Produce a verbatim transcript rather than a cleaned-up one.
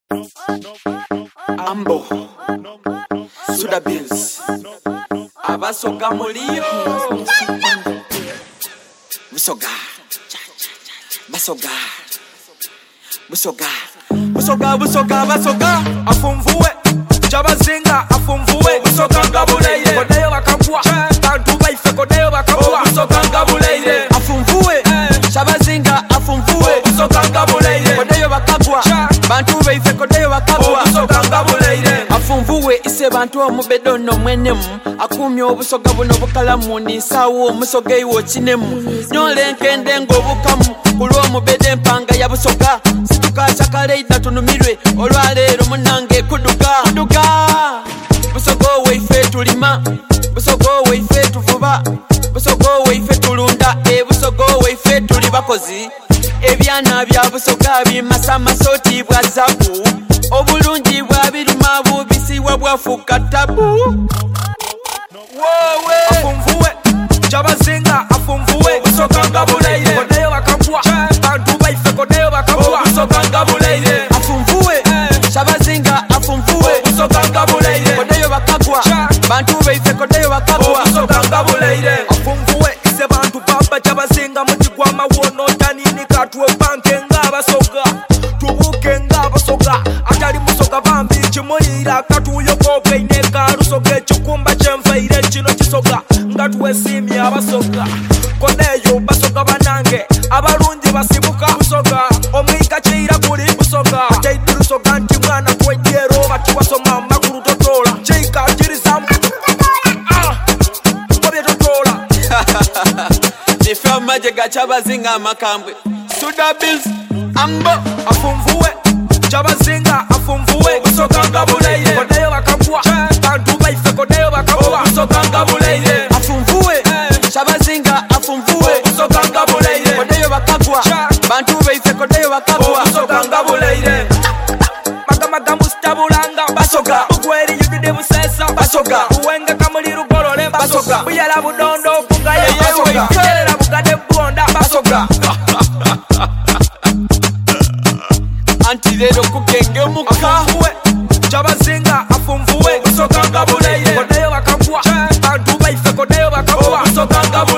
Ambo Suda Bills Abasoga Mulio Busoga Basoga Busoga Busoga Busoga Basoga Afumvuwe Jabazinga Afumvuwe Busoga Ngabuleire Kodeyo bakabwa Bantu baife kodeyo bakabwa Busoga Ngabuleire Afumvuwe Jabazinga Afumvuwe Busoga Ngabuleire Kodeyo bakabwa Bantu baife kodeyo bakabwa Busoga Ngabuleire Afumvuwe ise bantu omubedo no mwenemu akumya obusoga buno bukalamu ninsawo omusoga iwo kinemu nyolenkende ng'obukamu kulw'omubede empanga ya busoga situkakyakaleida tunumirwe olwaleero munange kuduga kuduga busoga owaife tulima busoga owaife tuvuba busoga owaife tulunda ebusoga owaife tuli bakozi ebyana bya busoga bimasamasooti bwa zabu obulungi bwa biruma bubisiwa bwafuuka tabu wowe afumvuwe Jabazinga afumvuwe Busoga Ngabuleire Kodeyo bakabwa Bantu baife kodeyo bakabwa Busoga Ngabuleire Afumvuwe Jabazinga afumvuwe Busoga Ngabuleire Kodeyo bakabwa Bantu baife kodeyo bakabwa Busoga Ngabuleire Afumvuwe ise bantu baba Jabazinga mujigwa mawono tanini katwe banke ngabasoga tubuke ngabasoga atali musoga bambi kimulira katuyo kope ineka rusoge chikumba chemfaire chino chisoga ngatuwesimya abasoga koneyo basoga banange abalungi basibuka busoga omwika kira kuli busoga atayidi rusoga nti mwana kwejero batuwasoma makuru totola chika kirizamu kobye totola nifama jega chabazinga amakambwe Suda Bills Ambo afumvuwe Jabazinga afumvuwe Busoga Ngabuleire Kodeyo bakabwa Bantu baife kodeyo bakabwa Busoga Ngabuleire Afumvuwe Jabazinga afumvuwe Busoga Ngabuleire Kodeyo bakabwa Bantu baife kodeyo bakabwa Busoga Ngabuleire Magamaga mustabulanga Basoga Bugweri yudide busesa Basoga Uwenga kamuli rugolole Basoga Buyala budondo Bungaye Basoga Yerera bugade buonda Basoga Anti lero kugenge muka Afumvuwe Jabazinga afumvuwe Busoga Ngabuleire Kodeyo bakabwa Bantu baife kodeyo bakabwa Busoga Ngabuleire